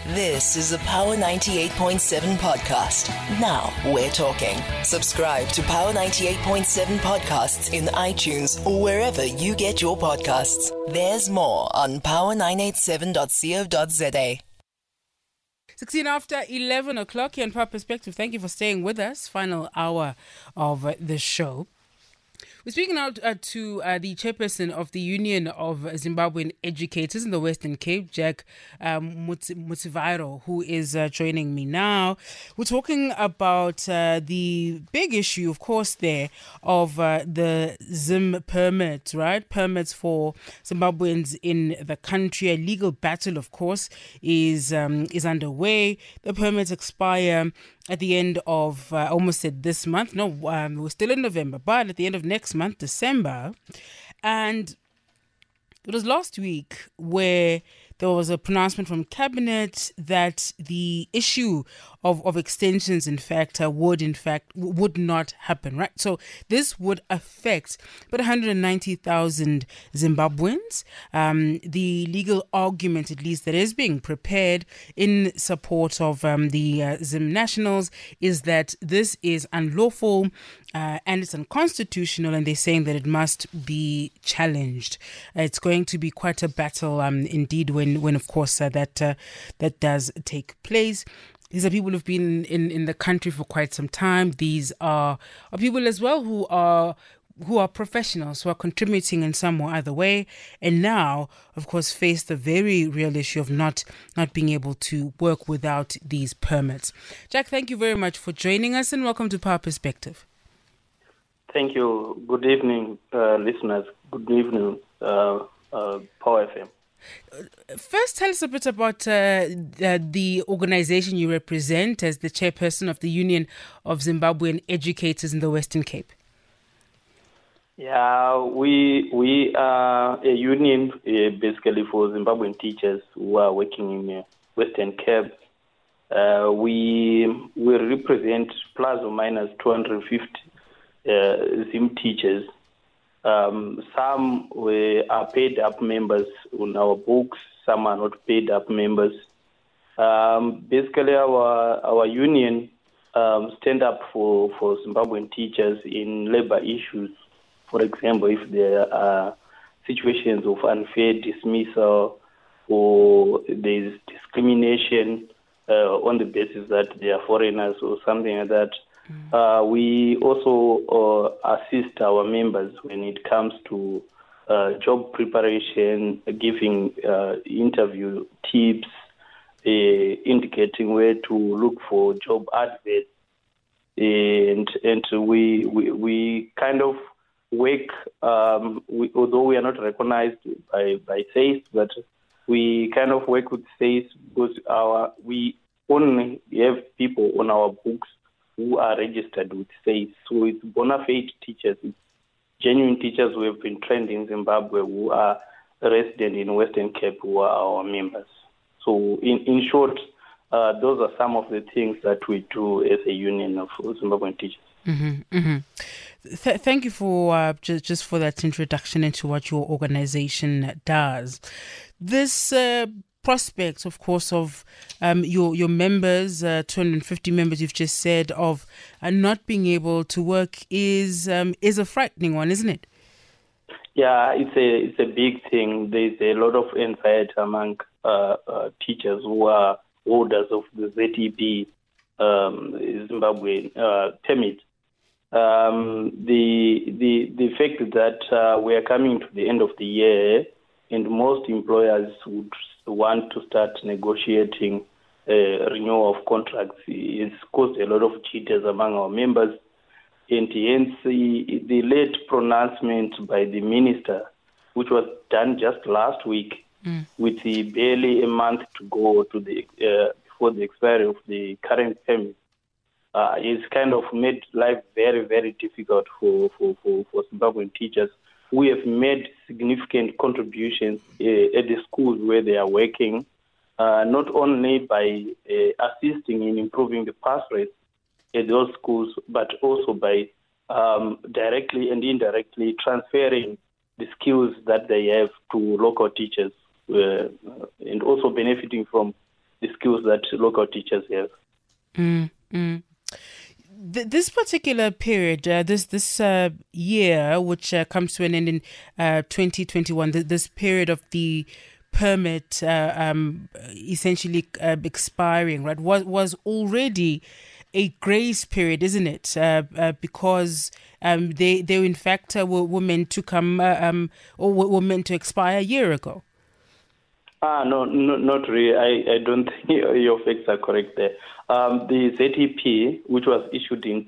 This is a Power 98.7 podcast. Now we're talking. Subscribe to Power 98.7 podcasts in iTunes or wherever you get your podcasts. There's more on power987.co.za. 16 after 11 o'clock here on Power Perspective. Thank you for staying with us. Final hour of the show. We're speaking out to the chairperson of the Union of Zimbabwean Educators in the Western Cape, Jack Mutsvairo, who is joining me now. We're talking about the big issue, of course, there of the Zim permit, right? Permits for Zimbabweans in the country. A legal battle, of course, is underway. The permits expire at the end of, I almost said this month. No, we're still in November, but at the end of next month, December. And it was last week where there was a pronouncement from Cabinet that the issue of extensions, would not happen, right? So this would affect about 190,000 Zimbabweans. The legal argument, at least, that is being prepared in support of the Zim nationals is that this is unlawful and it's unconstitutional, and they're saying that it must be challenged. It's going to be quite a battle, indeed, when of course that does take place. These are people who've been in the country for quite some time. These are people as well who are professionals, who are contributing in some or other way, and now, of course, face the very real issue of not being able to work without these permits. Jack, thank you very much for joining us, and welcome to Power Perspective. Thank you. Good evening, listeners. Good evening, Power FM. First, tell us a bit about the organization you represent as the chairperson of the Union of Zimbabwean Educators in the Western Cape. Yeah, we are a union basically for Zimbabwean teachers who are working in Western Cape. We represent plus or minus 250 Zim teachers. Some are paid up members on our books, some are not paid up members. Basically, our union stand up for Zimbabwean teachers in labor issues. For example, if there are situations of unfair dismissal or there is discrimination on the basis that they are foreigners or something like that. We also assist our members when it comes to job preparation, giving interview tips, indicating where to look for job adverts, and we kind of work. Although we are not recognized by SACE, but we kind of work with SACE because we only have people on our books who are registered with SACE. So it's bona fide teachers, it's genuine teachers who have been trained in Zimbabwe, who are resident in Western Cape, who are our members. So in short, those are some of the things that we do as a union of Zimbabwean teachers. Mm-hmm, mm-hmm. Thank you for just for that introduction into what your organization does. This prospect, of course, of your members, 250 members, you've just said, of not being able to work is a frightening one, isn't it? Yeah, it's a big thing. There's a lot of anxiety among teachers who are holders of the ZEP Zimbabwe permit. The fact that we are coming to the end of the year and most employers would want to start negotiating renewal of contracts, it's caused a lot of jitters among our members. And hence the late pronouncement by the minister, which was done just last week, with barely a month to go to the before the expiry of the current permit, it's kind of made life very, very difficult for Zimbabwean teachers who have made significant contributions at the schools where they are working, not only by assisting in improving the pass rates at those schools, but also by directly and indirectly transferring the skills that they have to local teachers, and also benefiting from the skills that local teachers have. This particular period, this year, which comes to an end in 2021, this period of the permit essentially expiring, right, was already a grace period, isn't it? Because they in fact were meant to come or were meant to expire a year ago. No, not really. I don't think your facts are correct there. The ZEP, which was issued in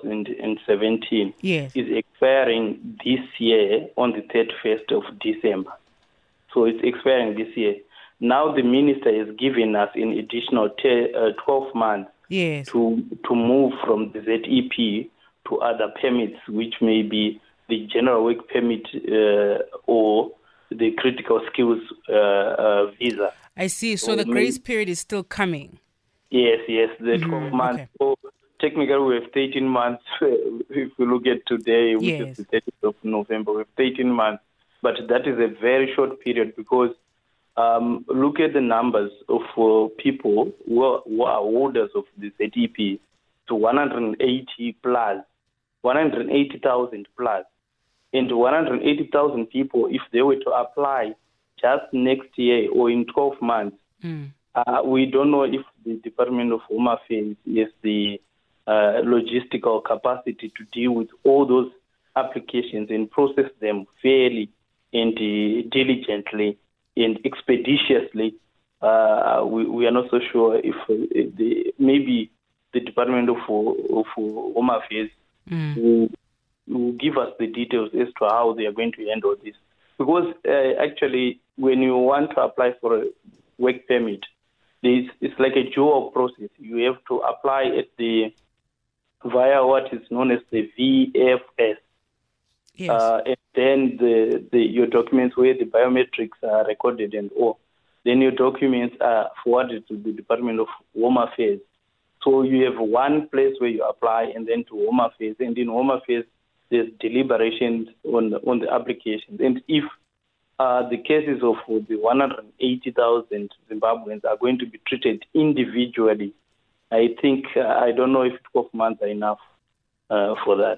2017, yes, is expiring this year on the 31st of December. So it's expiring this year. Now the minister has given us an additional 12 months yes, to move from the ZEP to other permits, which may be the general work permit or the critical skills visa. I see. So the grace period is still coming. Yes, the 12 months. Okay. So technically we have 13 months. If we look at today, which is the 30th of November, we have 13 months. But that is a very short period because look at the numbers of people who are holders of the ZEP to 180 plus, 180,000 plus. And 180,000 people, if they were to apply just next year or in 12 months, we don't know if the Department of Home Affairs has the logistical capacity to deal with all those applications and process them fairly and diligently and expeditiously. We are not so sure if maybe the Department of Home Affairs will give us the details as to how they are going to handle this. Because actually, when you want to apply for a work permit, it's like a dual process. You have to apply via what is known as the VFS. Yes. And then your documents where the biometrics are recorded and all. Then your documents are forwarded to the Department of Home Affairs. So you have one place where you apply and then to Home Affairs. And in Home Affairs, there's deliberations on the applications. And if the cases of the 180,000 Zimbabweans are going to be treated individually, I think, I don't know if 12 months are enough for that.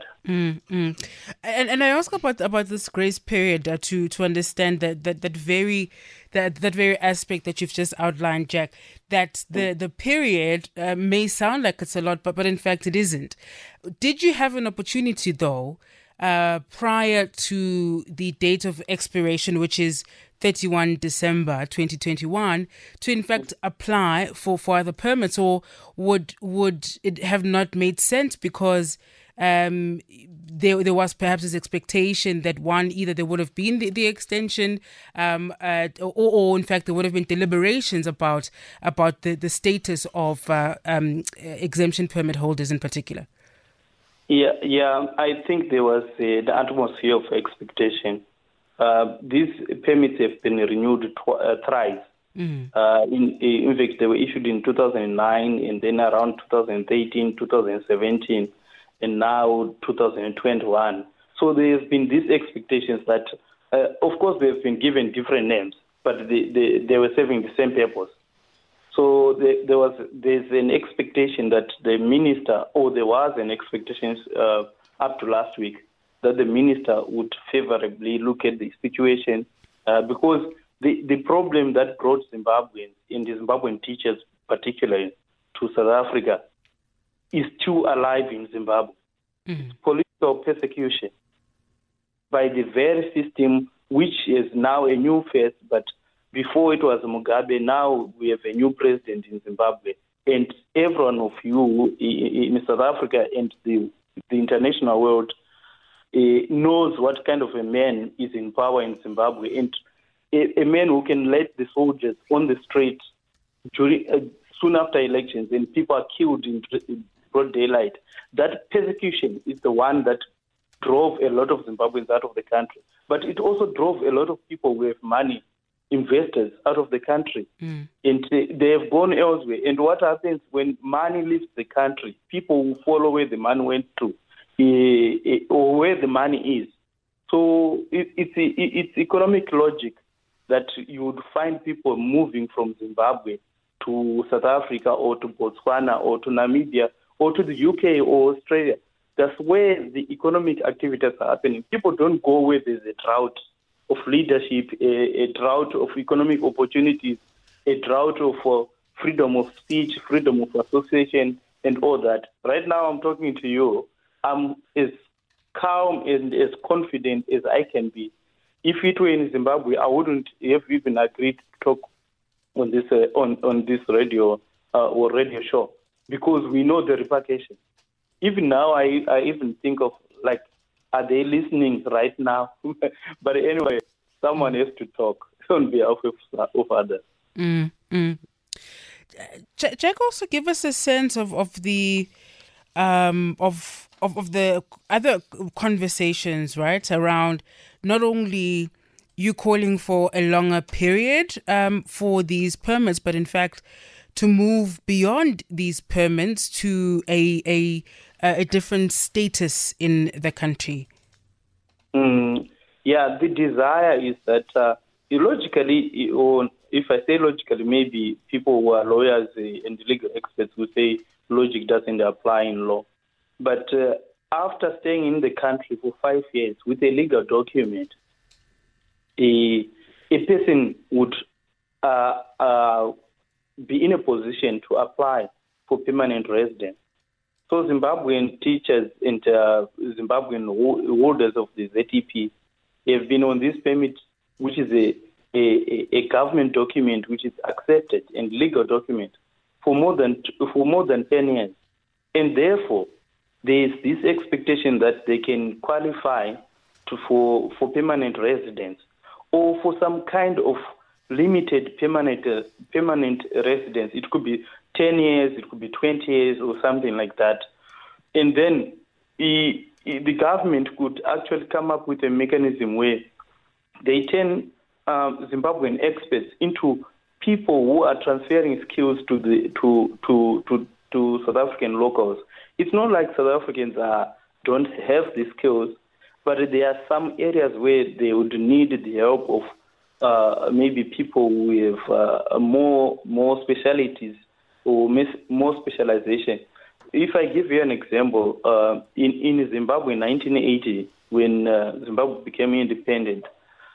And I ask about this grace period to understand that very aspect that you've just outlined, Jack, that the period may sound like it's a lot, but in fact it isn't. Did you have an opportunity though, prior to the date of expiration, which is 31 December 2021, to in fact apply for other permits, or would it have not made sense because there was perhaps this expectation that either there would have been the extension, or in fact there would have been deliberations about the status of exemption permit holders in particular? Yeah. I think there was the atmosphere of expectation. These permits have been renewed thrice. In fact, they were issued in 2009, and then around 2013, 2017, and now 2021. So there has been these expectations that, of course, they have been given different names, but they were serving the same purpose. So there's an expectation that the minister, or there was an expectation up to last week, that the minister would favorably look at the situation because the problem that brought Zimbabweans and the Zimbabwean teachers particularly to South Africa is still alive in Zimbabwe. Political persecution by the very system which is now a new face, but before it was Mugabe, now we have a new president in Zimbabwe. And every one of you in South Africa and the international world knows what kind of a man is in power in Zimbabwe. And a man who can let the soldiers on the street soon after elections and people are killed in broad daylight. That persecution is the one that drove a lot of Zimbabweans out of the country. But it also drove a lot of people who have money, investors, out of the country. And they have gone elsewhere. And what happens when money leaves the country? People will follow where the money went to, or where the money is. So it's economic logic that you would find people moving from Zimbabwe to South Africa or to Botswana or to Namibia or to the UK or Australia. That's where the economic activities are happening. People don't go where there's a drought of leadership, a drought of economic opportunities, a drought of freedom of speech, freedom of association, and all that. Right now, I'm talking to you. I'm as calm and as confident as I can be. If it were in Zimbabwe, I wouldn't have even agreed to talk on this on this radio or radio show, because we know the repercussions. Even now, I even think of, like, are they listening right now? But anyway, someone has to talk on behalf of others. Jack, also give us a sense of the of the other conversations, right, around not only you calling for a longer period for these permits, but in fact to move beyond these permits to a different status in the country. Yeah, the desire is that logically, or if I say logically, maybe people who are lawyers and legal experts will say logic doesn't apply in law. But after staying in the country for 5 years with a legal document, a person would be in a position to apply for permanent residence. So Zimbabwean teachers and Zimbabwean holders of the ZEP have been on this permit, which is a government document which is accepted and legal document for more than 10 years, and therefore there is this expectation that they can qualify for permanent residence or for some kind of limited permanent residence. It could be 10 years, it could be 20 years, or something like that. And then the government could actually come up with a mechanism where they turn Zimbabwean experts into people who are transferring skills to South African locals. It's not like South Africans don't have the skills, but there are some areas where they would need the help of maybe people with more specialties or more specialization. If I give you an example, in Zimbabwe in 1980, when Zimbabwe became independent,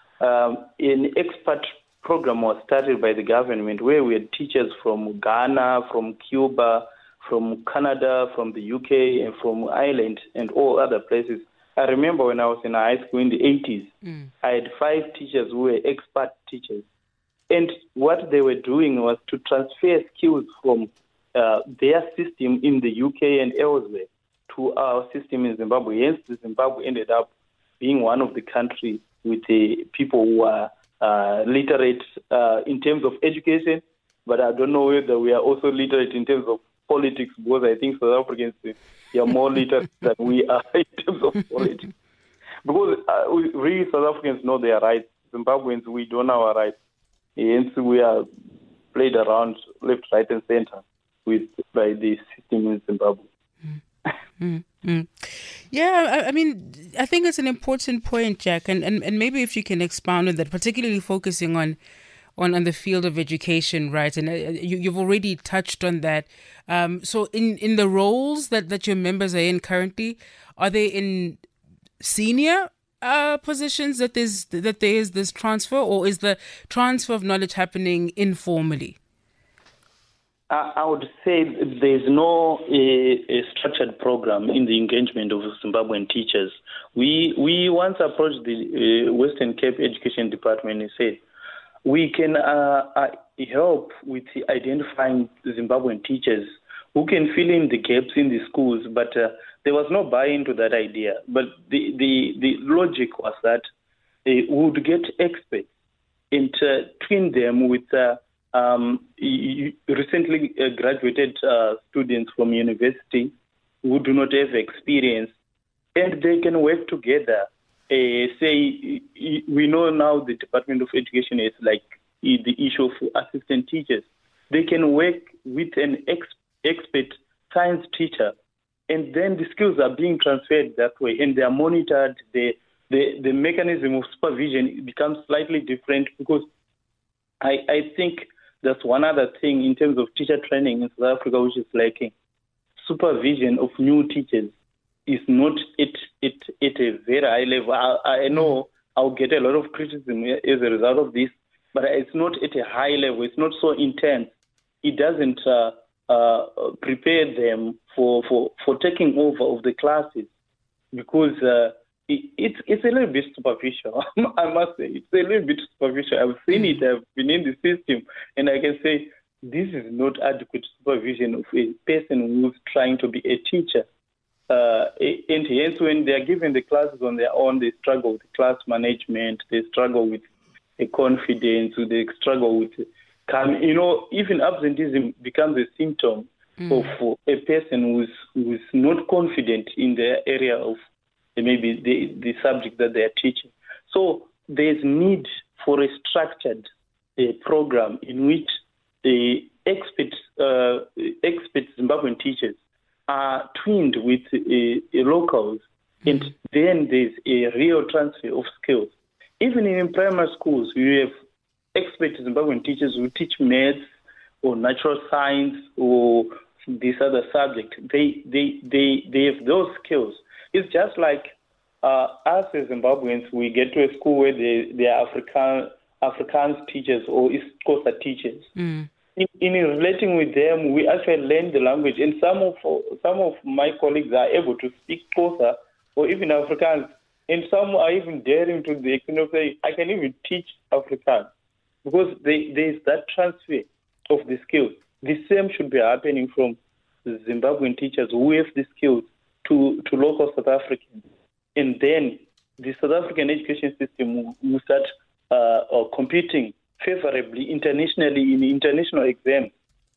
an expat program was started by the government where we had teachers from Ghana, from Cuba, from Canada, from the UK, and from Ireland, and all other places. I remember when I was in high school in the 80s, I had 5 teachers who were expat teachers. And what they were doing was to transfer skills from their system in the UK and elsewhere to our system in Zimbabwe. Hence, Zimbabwe ended up being one of the countries with the people who are literate in terms of education, but I don't know whether we are also literate in terms of politics, because I think South Africans are more literate than we are in terms of politics. Because really South Africans know their rights. Zimbabweans, we don't know our rights. Hence, we are played around left, right, and center by the system in Zimbabwe. Yeah, I mean, I think it's an important point, Jack, and maybe if you can expound on that, particularly focusing on the field of education, right? And you've already touched on that. So in the roles that your members are in currently, are they in senior positions that there is this transfer, or is the transfer of knowledge happening informally? I would say there's no a structured program in the engagement of Zimbabwean teachers. We once approached the Western Cape Education Department and said, we can help with identifying Zimbabwean teachers who can fill in the gaps in the schools, but there was no buy-in to that idea. But the logic was that we would get experts and train them with recently graduated students from university who do not have experience, and they can work together. Say, we know now the Department of Education is like the issue of assistant teachers. They can work with an expert science teacher, and then the skills are being transferred that way, and they are monitored. The mechanism of supervision becomes slightly different, because I think that's one other thing in terms of teacher training in South Africa, which is lacking. Supervision of new teachers is not at a very high level. I know I'll get a lot of criticism as a result of this, but it's not at a high level. It's not so intense. It doesn't prepare them for taking over of the classes, because it's a little bit superficial. I must say, it's a little bit superficial. I've seen it. I've been in the system, and I can say this is not adequate supervision of a person who's trying to be a teacher. And hence, when they are given the classes on their own, they struggle with class management, they struggle with confidence, they struggle with even absenteeism becomes a symptom of a person who's not confident in their area of maybe the subject that they are teaching. So there's need for a structured program in which the expert Zimbabwean teachers are twinned with locals, and then there's a real transfer of skills. Even in primary schools, you have expert Zimbabwean teachers who teach maths or natural science or this other subject. They have those skills. It's just like us as Zimbabweans, we get to a school where there are Afrikaans teachers or East Coast teachers. In relating with them, we actually learn the language, and some of my colleagues are able to speak Xhosa or even Afrikaans, and some are even daring to the extent of say, I can even teach Afrikaans, because there's that transfer of the skills. The same should be happening from the Zimbabwean teachers who have the skills to local South Africans, and then the South African education system will start competing favorably internationally in international exams,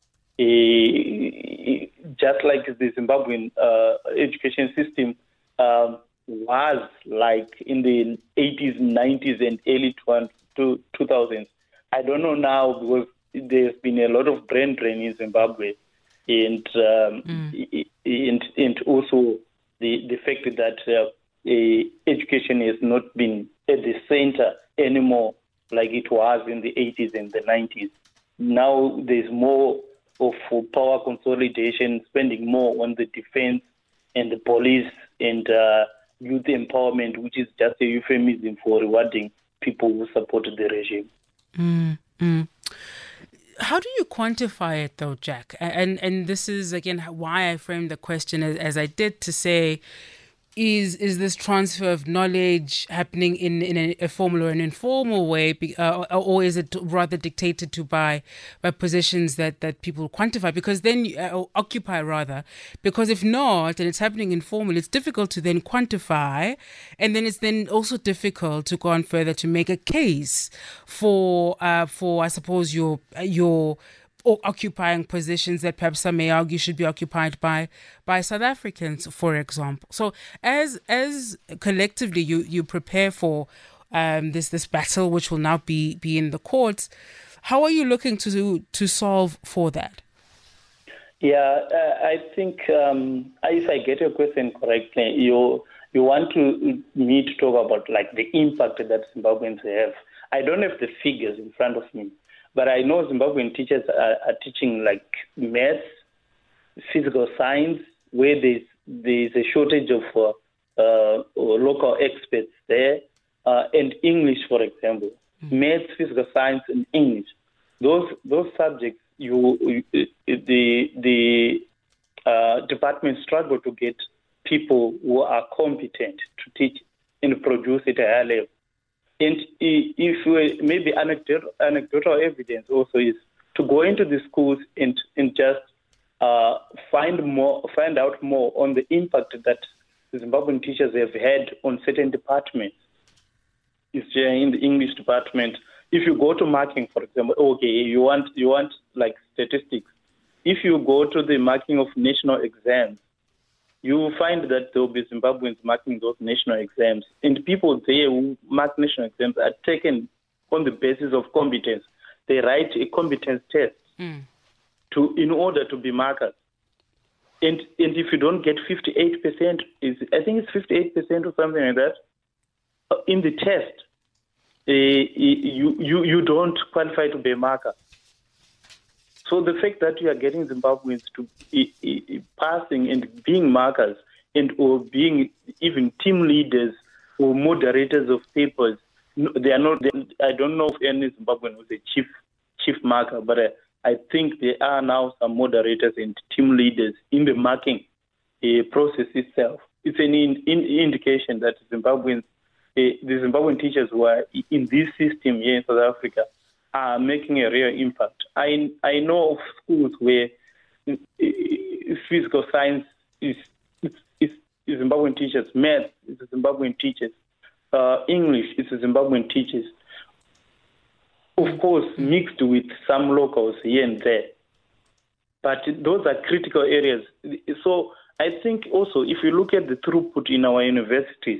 just like the Zimbabwean education system was like in the 80s, 90s, and early 2000s. I don't know now, because there's been a lot of brain drain in Zimbabwe, and also the fact that education has not been at the center anymore, like it was in the 80s and the 90s. Now there's more of power consolidation, spending more on the defense and the police and youth empowerment, which is just a euphemism for rewarding people who supported the regime. How do you quantify it, though, Jack? And this is, again, why I framed the question as I did, to say, is this transfer of knowledge happening in a formal or an informal way, or is it rather dictated to by positions that people quantify? Because then occupy rather. Because if not, and it's happening informal, it's difficult to then quantify, and then it's then also difficult to go on further to make a case for I suppose your or occupying positions that perhaps some may argue should be occupied by South Africans, for example. So as collectively you prepare for this battle, which will now be in the courts, how are you looking to solve for that? Yeah, I think if I get your question correctly, you want me to talk about like the impact that Zimbabweans have. I don't have the figures in front of me, but I know Zimbabwean teachers are teaching like maths, physical science, where there's a shortage of local experts there, and English, for example. Maths, physical science, and English. Those subjects, the department struggle to get people who are competent to teach and produce at a higher level. And if maybe anecdotal evidence also is to go into the schools and just find out more on the impact that Zimbabwean teachers have had on certain departments. It's in the English department. If you go to marking, for example, okay, you want like statistics. If you go to the marking of national exams, you will find that there will be Zimbabweans marking those national exams. And people there who mark national exams are taken on the basis of competence. They write a competence test in order to be markers. And if you don't get 58%, I think it's 58% or something like that, in the test, you don't qualify to be a marker. So the fact that you are getting Zimbabweans to passing and being markers or being even team leaders or moderators of papers, they are not. I don't know if any Zimbabwean was a chief marker, but I think there are now some moderators and team leaders in the marking process itself. It's an indication that Zimbabweans, the Zimbabwean teachers who are in this system here in South Africa, are making a real impact. I know of schools where physical science is Zimbabwean teachers, math is Zimbabwean teachers, English is Zimbabwean teachers. Of course, mixed with some locals here and there. But those are critical areas. So I think also if you look at the throughput in our universities,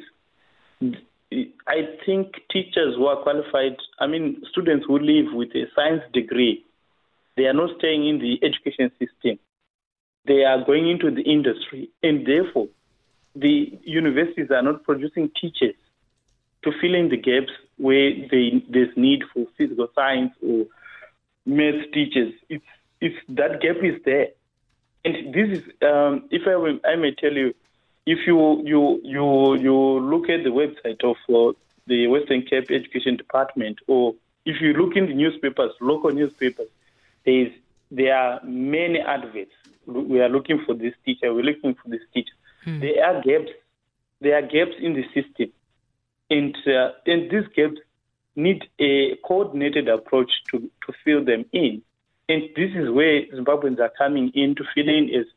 I think teachers who are qualified, students who live with a science degree, they are not staying in the education system. They are going into the industry, and therefore the universities are not producing teachers to fill in the gaps where there's need for physical science or math teachers. It's that gap is there. And this is, if I may tell you, if you look at the website of the Western Cape Education Department, or if you look in the newspapers, local newspapers, there are many adverts. We are looking for this teacher. We're looking for this teacher. There are gaps. There are gaps in the system, and these gaps need a coordinated approach to fill them in. And this is where Zimbabweans are coming in to fill in as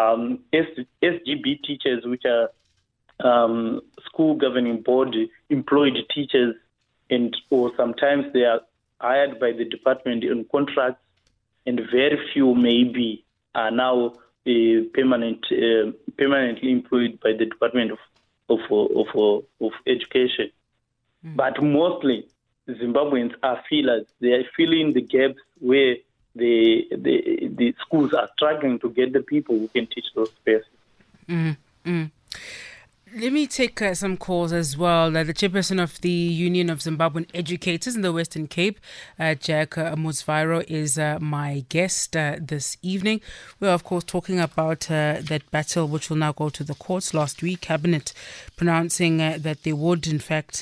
SGB teachers, which are school governing board employed teachers, or sometimes they are hired by the department on contracts, and very few maybe are now permanently employed by the Department of Education. But mostly Zimbabweans are fillers. They are filling the gaps where the schools are struggling to get the people who can teach those spaces. Let me take some calls as well. The chairperson of the Union of Zimbabwean Educators in the Western Cape, Jack Musvairo, is my guest this evening. We're, of course, talking about that battle which will now go to the courts. Last week, Cabinet pronouncing that there would, in fact,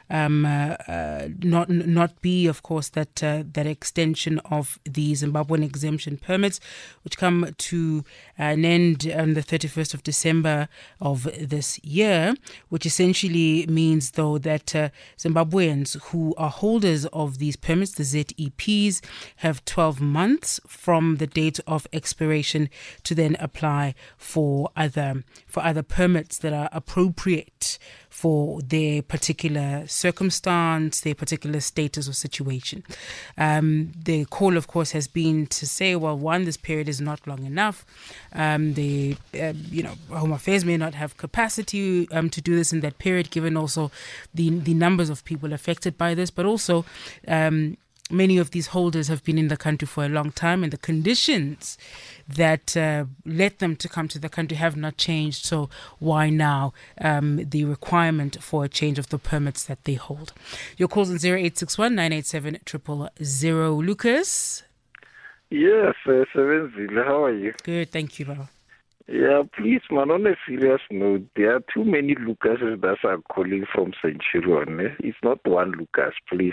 not be, of course, that extension of the Zimbabwean exemption permits, which come to an end on the 31st of December of this year, which essentially means, though, that Zimbabweans who are holders of these permits, the ZEPs, have 12 months from the date of expiration to then apply for other permits that are appropriate for their particular circumstance, their particular status or situation. The call, of course, has been to say, well, one, this period is not long enough. Home Affairs may not have capacity to do this in that period, given also the numbers of people affected by this, but also many of these holders have been in the country for a long time, and the conditions that led them to come to the country have not changed. So why now the requirement for a change of the permits that they hold? Your calls on 0861 987 000. Lucas? Yes, Sevenzile, how are you? Good, thank you, Baba. Yeah, please, man, on a serious note, there are too many Lucases that are calling from Centurion. It's not one Lucas, please.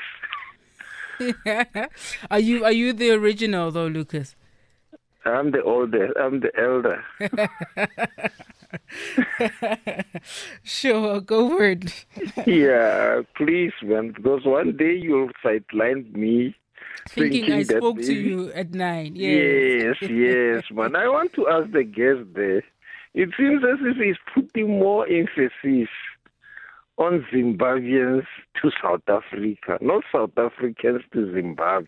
Are you the original though, Lucas? I'm the elder. Sure, go for it. Yeah, please, man, because one day you'll sideline me. Thinking I spoke to you at 9. Yes. Yes, man. I want to ask the guest there. It seems as if he's putting more emphasis on Zimbabweans to South Africa, not South Africans to Zimbabwe.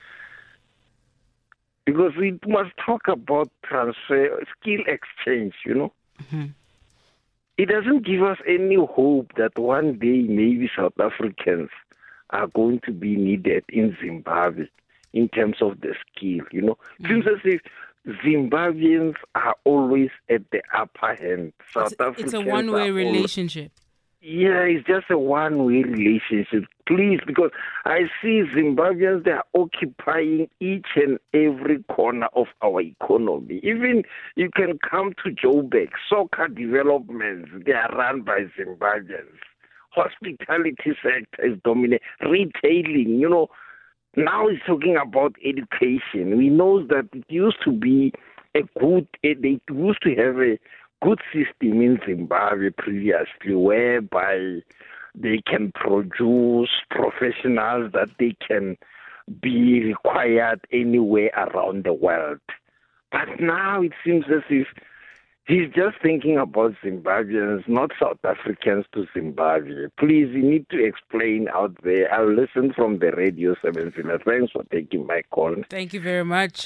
Because we must talk about transfer, skill exchange, Mm-hmm. It doesn't give us any hope that one day maybe South Africans are going to be needed in Zimbabwe in terms of the skill, It seems as if Zimbabweans are always at the upper hand. It's a one-way relationship. Yeah, it's just a one-way relationship. please, because I see Zimbabweans, they are occupying each and every corner of our economy. Even you can come to Joburg, soccer developments, they are run by Zimbabweans. Hospitality sector is dominant, retailing, Now it's talking about education. We know that it used to be they used to have a good system in Zimbabwe previously, whereby they can produce professionals that they can be required anywhere around the world. But now it seems as if he's just thinking about Zimbabweans, not South Africans to Zimbabwe. Please, you need to explain out there. I'll listen from the radio 7. Thanks for taking my call. Thank you very much,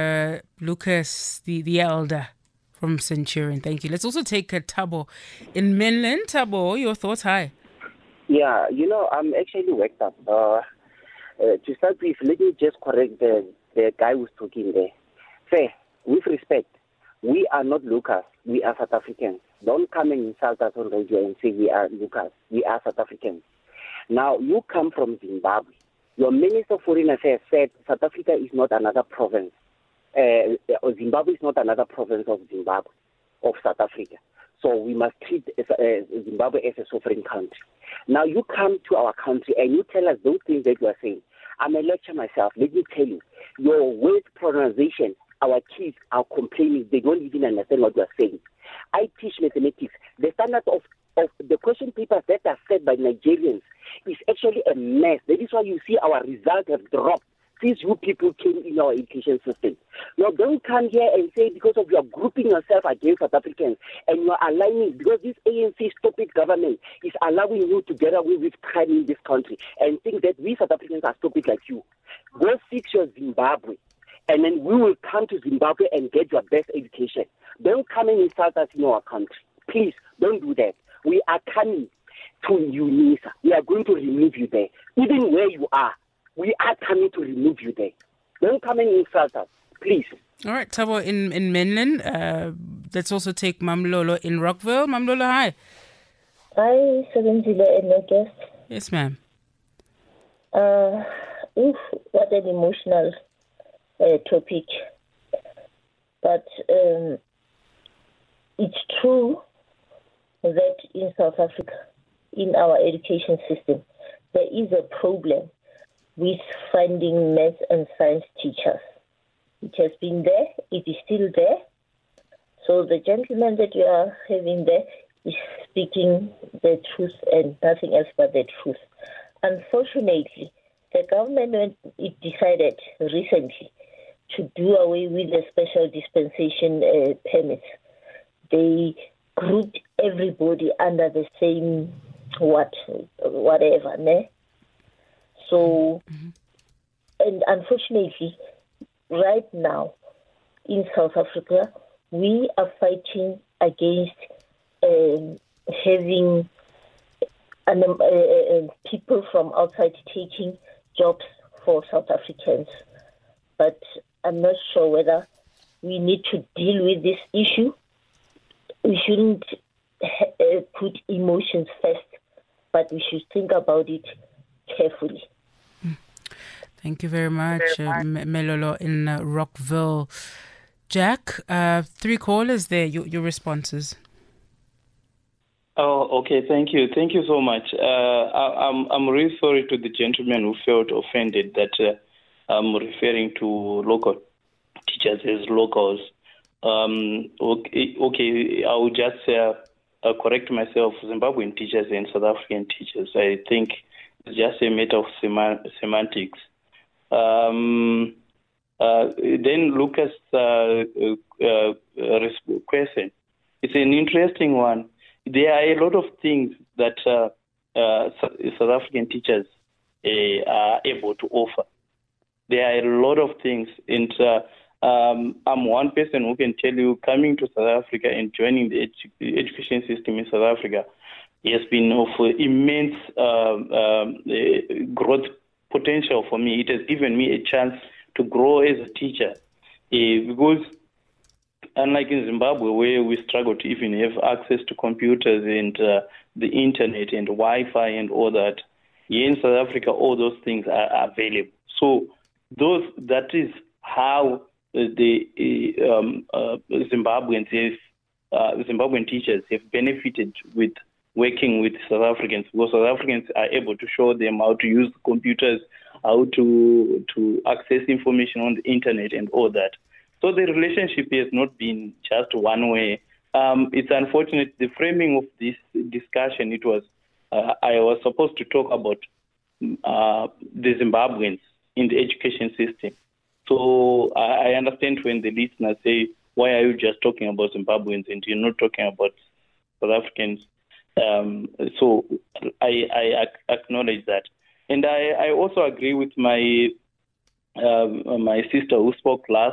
Lucas, the elder from Centurion. Thank you. Let's also take Thabo in Mainland. Thabo, your thoughts? Hi. Yeah, I'm actually worked up. To start with, let me just correct the guy who's talking there. Say, with respect, we are not Lucas. We are South Africans. Don't come and insult us on radio and say we are Lucas. We are South Africans. Now, you come from Zimbabwe. Your Minister of Foreign Affairs said South Africa is not another province. Zimbabwe is not another province of Zimbabwe, of South Africa. So we must treat Zimbabwe as a sovereign country. Now you come to our country and you tell us those things that you are saying. I'm a lecturer myself. Let me tell you, your word pronunciation, our kids are complaining. They don't even understand what you are saying. I teach mathematics. The standard of the question papers that are set by Nigerians is actually a mess. That is why you see our results have dropped since you people came in our education system. Now, don't come here and say because of you are grouping yourself against South Africans and you are aligning because this ANC stupid government is allowing you to get away with crime in this country and think that we South Africans are stupid like you. Go fix your Zimbabwe and then we will come to Zimbabwe and get your best education. Don't come and insult us in our country. Please, don't do that. We are coming to UNISA. We are going to remove you there. Even where you are, we are coming to remove you there. Don't come and insult us, please. All right, Thabo in Mainland. Let's also take Mamlolo in Rockville. Mamlolo, hi. Hi, Sebenzile and your guest. Yes, ma'am. What an emotional topic. But it's true that in South Africa, in our education system, there is a problem with finding maths and science teachers. It has been there, it is still there. So the gentleman that you are having there is speaking the truth and nothing else but the truth. Unfortunately, the government, when it decided recently to do away with the special dispensation permits, they grouped everybody under the same whatever, ne? So, and unfortunately, right now in South Africa, we are fighting against having people from outside taking jobs for South Africans. But I'm not sure whether we need to deal with this issue. We shouldn't put emotions first, but we should think about it carefully. Thank you very much, Melolo in Rockville. Jack, 3 callers there, your responses. Oh, okay. Thank you. Thank you so much. I'm really sorry to the gentleman who felt offended that I'm referring to local teachers as locals. Okay, I will just correct myself. Zimbabwean teachers and South African teachers. I think it's just a matter of semantics. Then Lucas' question. It's an interesting one. There are a lot of things that South African teachers are able to offer. There are a lot of things, and I'm one person who can tell you, coming to South Africa and joining the education system in South Africa has been of immense growth potential for me. It has given me a chance to grow as a teacher, because unlike in Zimbabwe, where we struggle to even have access to computers and the internet and Wi-Fi and all that, Here in South Africa, all those things are available. So that is how the Zimbabwean teachers have benefited with working with South Africans, because South Africans are able to show them how to use computers, how to access information on the internet and all that. So the relationship has not been just one way. It's unfortunate, the framing of this discussion, it was, I was supposed to talk about the Zimbabweans in the education system. So I understand when the listeners say, why are you just talking about Zimbabweans and you're not talking about South Africans? So I acknowledge that. And I also agree with my sister who spoke last.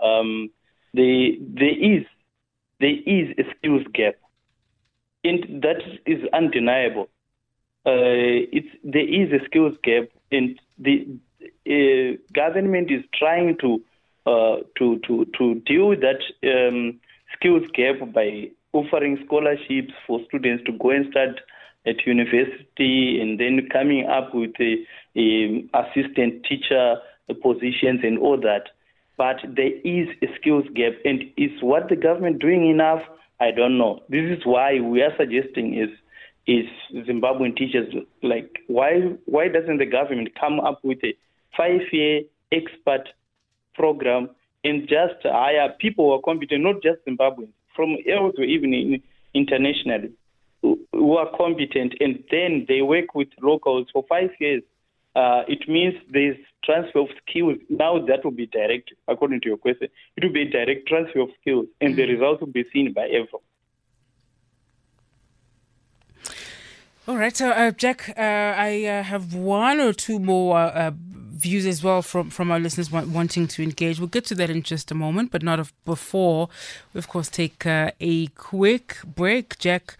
There is a skills gap, and that is undeniable. There is a skills gap, and the government is trying to deal with that skills gap by offering scholarships for students to go and start at university, and then coming up with assistant teacher positions and all that. But there is a skills gap, and is what the government doing enough? I don't know. This is why we are suggesting is Zimbabwean teachers, like, why doesn't the government come up with a 5-year expert program and just hire people who are competent, not just Zimbabweans, from elsewhere, even internationally, who are competent, and then they work with locals for 5 years. It means there's transfer of skills. Now that will be direct, according to your question. It will be a direct transfer of skills, and the results will be seen by everyone. All right, so Jack, I have one or two more views as well from our listeners wanting to engage. We'll get to that in just a moment, but not before we, of course, take a quick break. Jack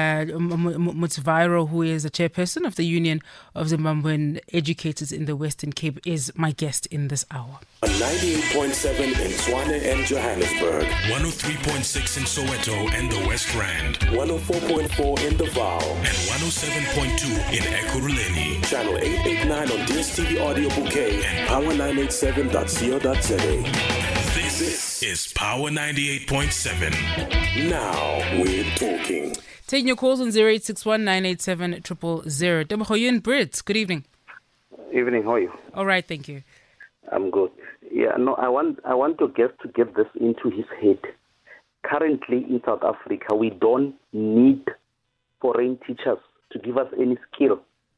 Mutsvairo, who is the chairperson of the Union of Zimbabwean Educators in the Western Cape, is my guest in this hour. 98.7 in Tshwane and Johannesburg, 103.6 in Soweto and the West Rand, 104.4 in the Vaal, and 107.2 in Ekurhuleni. Channel 889 on DSTV Audio Bouquet and power987.co.za. This is Power 98.7. Now we're talking. Taking your calls on 0861 987 000. Tebogo, you in Brits. Good evening. Evening, how are you? All right, thank you. I'm good. Yeah, no, I want to get this into his head. Currently in South Africa, we don't need foreign teachers to give us any skill.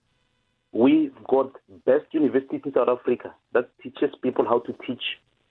We've got best universities in South Africa that teaches people how to teach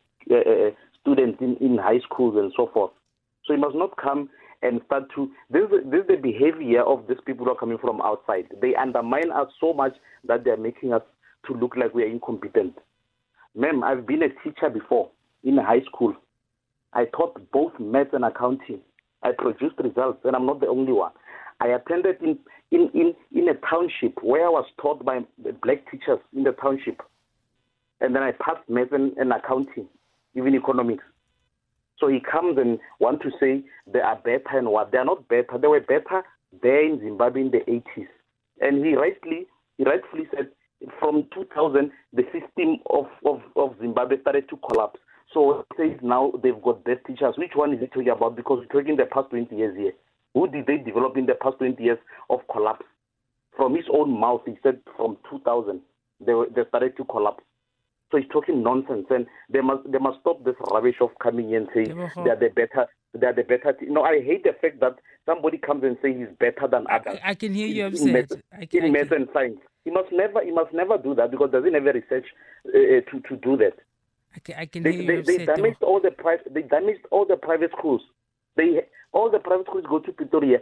students in high schools and so forth. So you must not come and start to... This is the behavior of these people who are coming from outside. They undermine us so much that they're making us to look like we are incompetent. Ma'am, I've been a teacher before in high school. I taught both maths and accounting. I produced results, and I'm not the only one. I attended in a township where I was taught by black teachers in the township. And then I passed maths and accounting, even economics. So he comes and wants to say they are better and what. They are not better. They were better there in Zimbabwe in the 80s. And he rightfully said, from 2000, the system of Zimbabwe started to collapse. So he says now they've got best teachers. Which one is he talking about? Because we're talking the past 20 years here. Who did they develop in the past 20 years of collapse? From his own mouth, he said from 2000, they started to collapse. So he's talking nonsense, and they must stop this rubbish of coming in and saying they are the better. No, I hate the fact that somebody comes and says he's better than others. I can hear you upset. In math and science. He must never do that because doesn't have a research to do that. I can hear you upset. They damaged all the private schools. All the private schools go to Pretoria.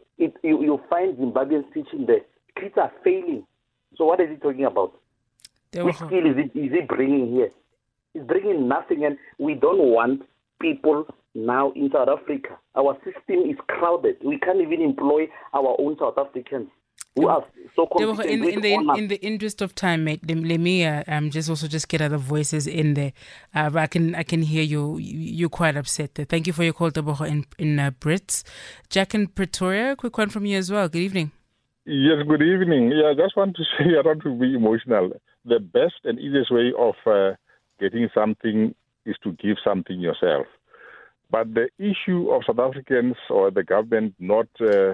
You find Zimbabweans teaching there. Kids are failing. So what is he talking about? Which skill is he bringing here? He's bringing nothing, and we don't want people now in South Africa. Our system is crowded. We can't even employ our own South Africans who are so competent. In the interest of time, mate, let me just get other voices in there. But I can hear you. You're quite upset there. Thank you for your call, Tebogo, in Brits. Jack in Pretoria, quick one from you as well. Good evening. Yes, good evening. Yeah, I just want to say, I don't want to be emotional. The best and easiest way of getting something is to give something yourself. But the issue of South Africans or the government not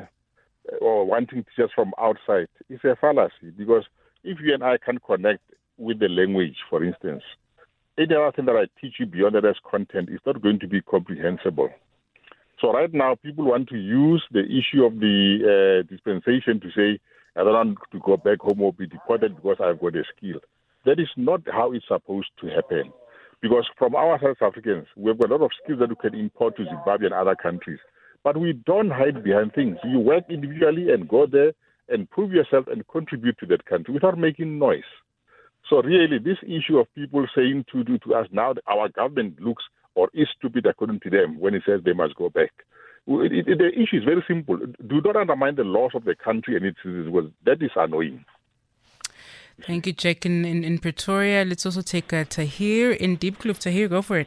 or wanting teachers from outside is a fallacy, because if you and I can connect with the language, for instance, any other thing that I teach you beyond that as content is not going to be comprehensible. So right now, people want to use the issue of the dispensation to say, I don't want to go back home or be deported because I've got a skill. That is not how it's supposed to happen. Because from our South Africans, we've got a lot of skills that we can import to Zimbabwe and other countries. But we don't hide behind things. You work individually and go there and prove yourself and contribute to that country without making noise. So really, this issue of people saying to us now that our government looks or is stupid according to them when it says they must go back. The issue is very simple. Do not undermine the laws of the country and its citizens. That is annoying. Thank you, Jack. In Pretoria, let's also take Tahir in Diepkloof. Tahir, go for it.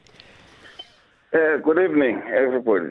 Good evening, everybody.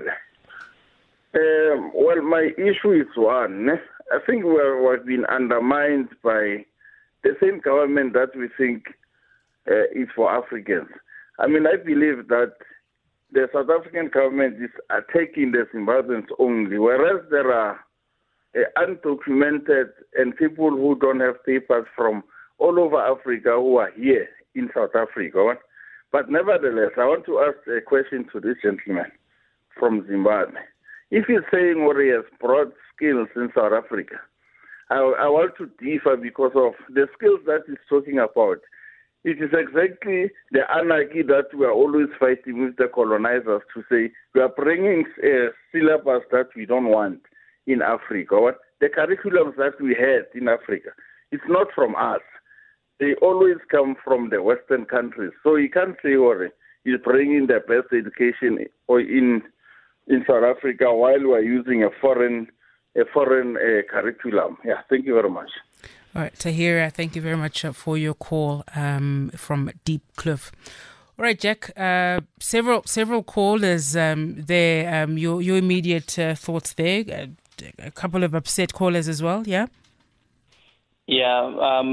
Well, my issue is one. I think we've been undermined by the same government that we think is for Africans. I mean, I believe that the South African government is attacking the Zimbabweans only, whereas there are undocumented and people who don't have papers from all over Africa who are here in South Africa. But nevertheless, I want to ask a question to this gentleman from Zimbabwe. If he's saying what he has brought skills in South Africa, I want to differ because of the skills that he's talking about. It is exactly the anarchy that we are always fighting with the colonizers to say we are bringing a syllabus that we don't want in Africa. The curriculums that we had in Africa, it's not from us. They always come from the Western countries. So you can't say he's bringing the best education or in South Africa while we're using a foreign curriculum. Yeah, thank you very much. All right, Tahir, thank you very much for your call from Diepkloof. All right, Jack, several callers there. Your immediate thoughts there. A couple of upset callers as well, yeah? Yeah,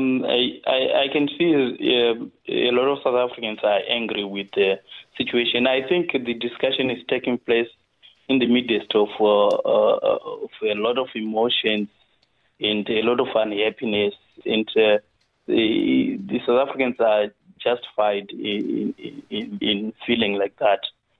I can see a lot of South Africans are angry with the situation. I think the discussion is taking place in the midst of a lot of emotions and a lot of unhappiness, and the South Africans are justified in feeling like that.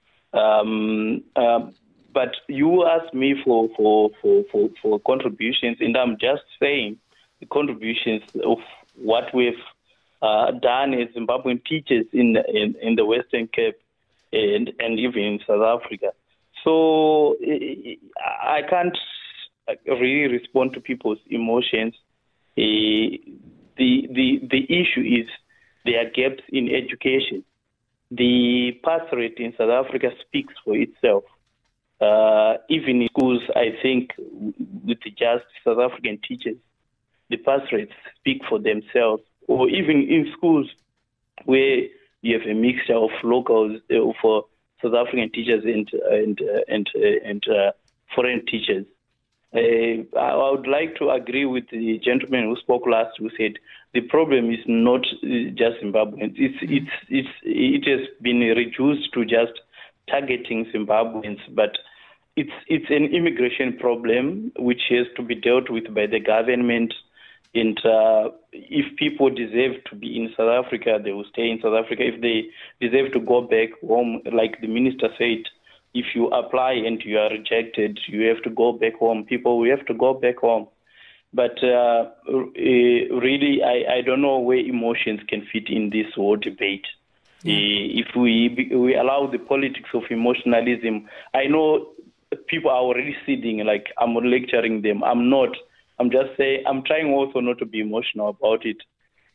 But you asked me for contributions, and I'm just saying the contributions of what we've done as Zimbabwean teachers in the Western Cape and even in South Africa. So I can't really respond to people's emotions. The issue is there are gaps in education. The pass rate in South Africa speaks for itself. Even in schools, I think with just South African teachers, the pass rates speak for themselves. Or even in schools where you have a mixture of locals for South African teachers and foreign teachers. I would like to agree with the gentleman who spoke last, who said the problem is not just Zimbabweans. It has been reduced to just targeting Zimbabweans, but it's an immigration problem which has to be dealt with by the government. And if people deserve to be in South Africa, they will stay in South Africa. If they deserve to go back home, like the minister said, if you apply and you are rejected, you have to go back home. People will have to go back home. But really, I don't know where emotions can fit in this whole debate. If we allow the politics of emotionalism, I know people are already sitting like I'm lecturing them. I'm not. I'm just saying, I'm trying also not to be emotional about it.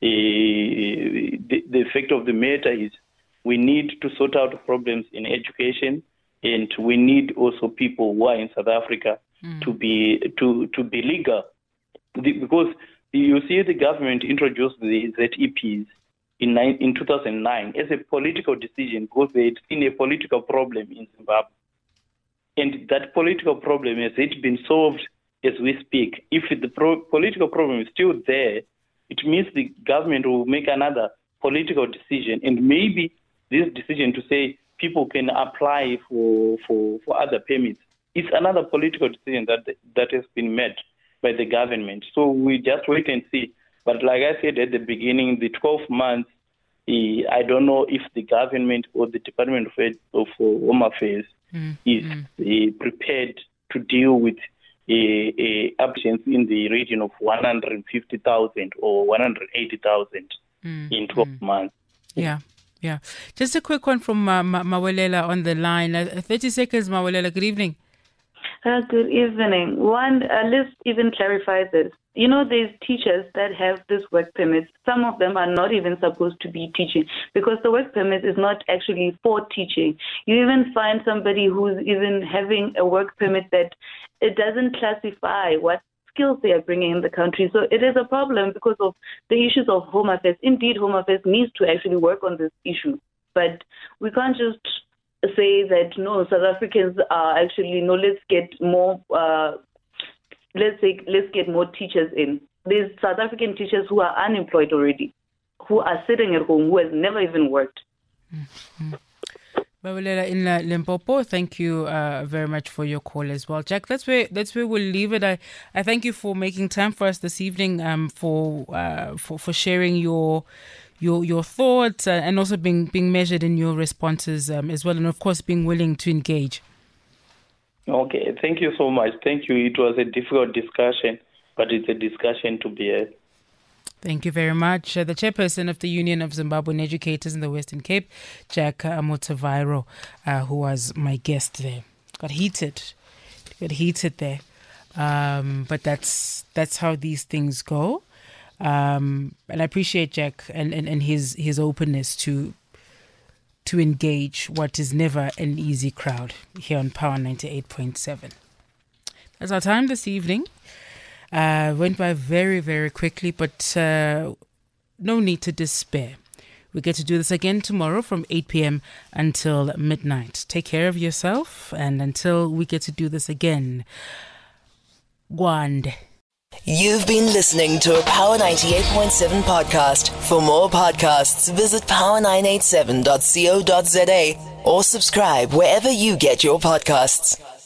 The fact of the matter is we need to sort out problems in education, and we need also people who are in South Africa to be legal. Because you see the government introduced the ZEPs in 2009 as a political decision because they had seen a political problem in Zimbabwe. And that political problem, has it been solved as we speak. If the political problem is still there, it means the government will make another political decision, and maybe this decision to say people can apply for other permits, it's another political decision that has been made by the government. So we just wait and see. But like I said at the beginning, the 12 months, I don't know if the government or the Department of Home Affairs is prepared to deal with applications in the region of 150,000 or 180,000 in 12 months. Yeah. Just a quick one from Mawelela on the line. 30 seconds, Mawelela. Good evening. Good evening. One, let's even clarify this. There's teachers that have this work permits. Some of them are not even supposed to be teaching because the work permit is not actually for teaching. You even find somebody who's even having a work permit that it doesn't classify what skills they are bringing in the country. So it is a problem because of the issues of Home Affairs. Indeed, Home Affairs needs to actually work on this issue. But we can't just say that, no, South Africans are actually, no, let's get more let's get more teachers in. There's South African teachers who are unemployed already, who are sitting at home, who has never even worked. Mawelela in Limpopo, thank you very much for your call as well. Jack, that's where we'll leave it. I thank you for making time for us this evening, for sharing your thoughts and also being measured in your responses as well, and of course being willing to engage. Okay, thank you so much. Thank you. It was a difficult discussion, but it's a discussion to be had. Thank you very much. The chairperson of the Union of Zimbabwean Educators in the Western Cape, Jack Motavairo, who was my guest there. Got heated there. But that's how these things go. And I appreciate Jack and his openness to engage what is never an easy crowd here on Power 98.7. That's our time this evening. Went by very, very quickly, but no need to despair. We get to do this again tomorrow from 8 p.m. until midnight. Take care of yourself, and until we get to do this again, Gwande. You've been listening to a Power 98.7 podcast. For more podcasts, visit power987.co.za or subscribe wherever you get your podcasts.